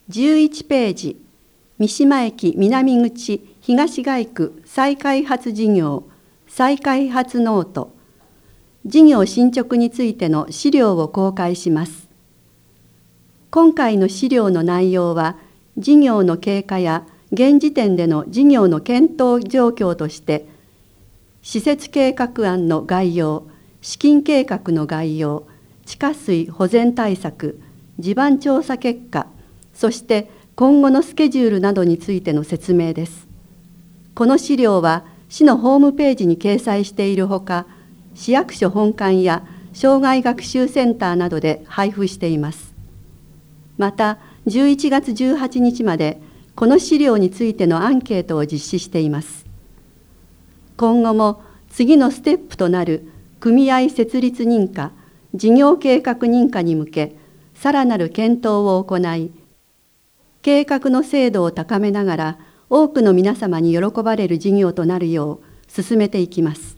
11ページ、三島駅南口東街区再開発事業再開発ノート、事業進捗についての資料を公開します。今回の資料の内容は、事業の経過や現時点での事業の検討状況として、施設計画案の概要、資金計画の概要、地下水保全対策、地盤調査結果、そして今後のスケジュールなどについての説明です。この資料は市のホームページに掲載しているほか、市役所本館や障害学習センターなどで配布しています。また、11月18日までこの資料についてのアンケートを実施しています。今後も次のステップとなる組合設立認可、事業計画認可に向け、さらなる検討を行い、計画の精度を高めながら、多くの皆様に喜ばれる事業となるよう進めていきます。